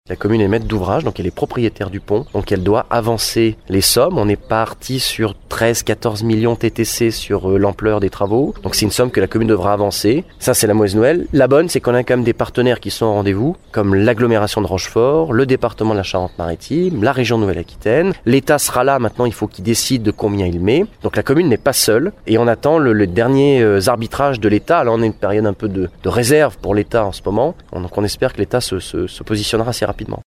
La commune est maître d'ouvrage, donc elle est propriétaire du pont, donc elle doit avancer les sommes. On est parti sur 13-14 millions TTC sur l'ampleur des travaux, donc c'est une somme que la commune devra avancer. Ça, c'est la mauvaise nouvelle. La bonne, c'est qu'on a quand même des partenaires qui sont au rendez-vous, comme l'agglomération de Rochefort, le département de la Charente-Maritime, la région Nouvelle-Aquitaine. L'État sera là, maintenant il faut qu'il décide de combien il met. Donc la commune n'est pas seule, et on attend le dernier arbitrage de l'État. Là, on a une période un peu de réserve pour l'État en ce moment, donc on espère que l'État se positionnera assez rapidement.